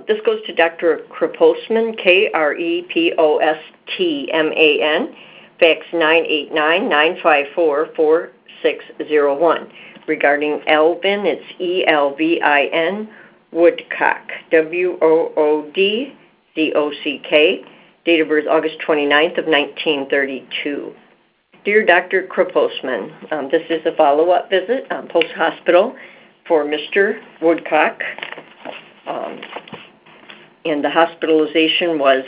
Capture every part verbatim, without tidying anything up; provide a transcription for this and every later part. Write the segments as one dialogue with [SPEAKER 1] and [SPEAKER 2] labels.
[SPEAKER 1] this goes to Doctor Krepostman, K R E P O S T M A N, fax nine eight nine, nine five four, four six zero one. Regarding Elvin, it's E L V I N, Woodcock, W O O D C O C K, date of birth August twenty-ninth of nineteen thirty-two. Dear Doctor Krepostman, um, this is a follow-up visit um, post-hospital for Mister Woodcock, um, and the hospitalization was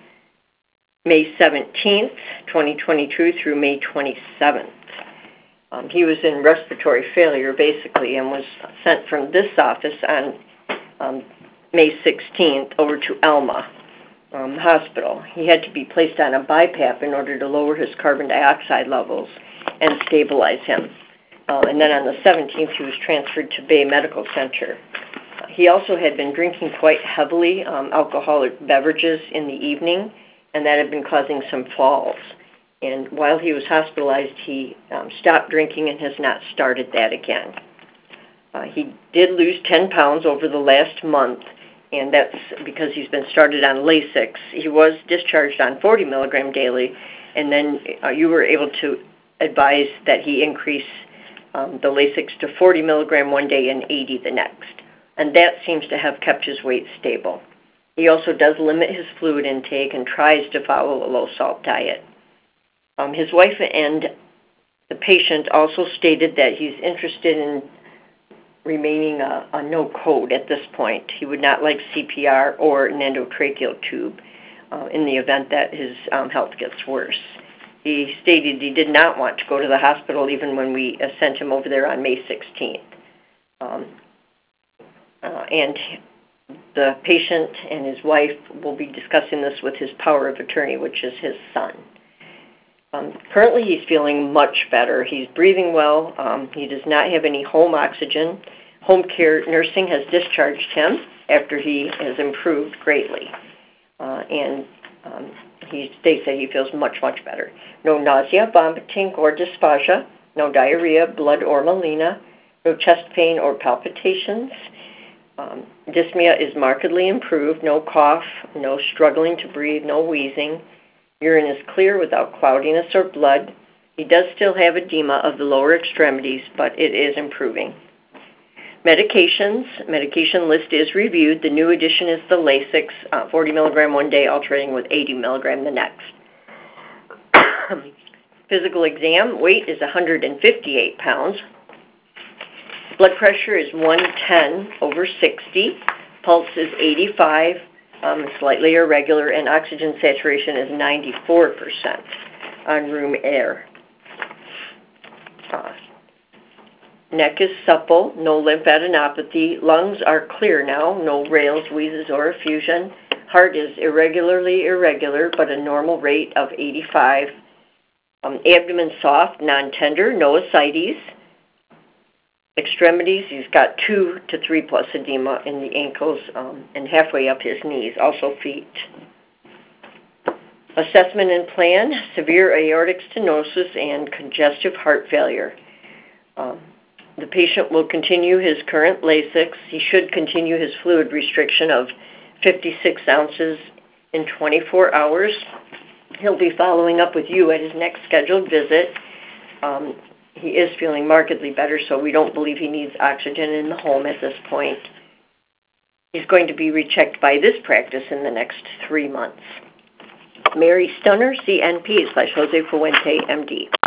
[SPEAKER 1] May seventeenth, twenty twenty-two through May twenty-seventh. Um, he was in respiratory failure, basically, and was sent from this office on um, May sixteenth over to Alma um, Hospital. He had to be placed on a BiPAP in order to lower his carbon dioxide levels and stabilize him. Uh, and then on the seventeenth, he was transferred to Bay Medical Center. Uh, he also had been drinking quite heavily um, alcoholic beverages in the evening, and that had been causing some falls. And while he was hospitalized, he um, stopped drinking and has not started that again. Uh, he did lose ten pounds over the last month, and that's because he's been started on Lasix. He was discharged on forty milligram daily, and then uh, you were able to advise that he increase um, the Lasix to forty milligram one day and eighty the next. And that seems to have kept his weight stable. He also does limit his fluid intake and tries to follow a low-salt diet. Um, his wife and the patient also stated that he's interested in remaining a, a no code at this point. He would not like C P R or an endotracheal tube uh, in the event that his um, health gets worse. He stated he did not want to go to the hospital even when we uh, sent him over there on May sixteenth. Um, uh, and the patient and his wife will be discussing this with his power of attorney, which is his son. Um, currently, he's feeling much better. He's breathing well. Um, he does not have any home oxygen. Home care nursing has discharged him after he has improved greatly. Uh, and um, he states that he feels much, much better. No nausea, vomiting, or dysphagia. No diarrhea, blood, or melena. No chest pain or palpitations. Um, dyspnea is markedly improved. No cough. No struggling to breathe. No wheezing. Urine is clear without cloudiness or blood. He does still have edema of the lower extremities, but it is improving. Medications. Medication list is reviewed. The new addition is the Lasix, uh, forty milligram one day, alternating with eighty milligram the next. Physical exam. Weight is one hundred fifty-eight pounds. Blood pressure is one ten over sixty. Pulse is eighty-five. Um, slightly irregular, and oxygen saturation is ninety-four percent on room air. Uh, neck is supple, no lymphadenopathy. Lungs are clear now, no rales, wheezes, or effusion. Heart is irregularly irregular, but a normal rate of eighty-five. Um, abdomen soft, non-tender, no ascites. Extremities, he's got two to three plus edema in the ankles um, and halfway up his knees, also feet. Assessment and plan, severe aortic stenosis and congestive heart failure. Um, the patient will continue his current Lasix. He should continue his fluid restriction of fifty-six ounces in twenty-four hours. He'll be following up with you at his next scheduled visit. Um, He is feeling markedly better, so we don't believe he needs oxygen in the home at this point. He's going to be rechecked by this practice in the next three months. Mary Stunner, C N P slash Jose Fuente, M D.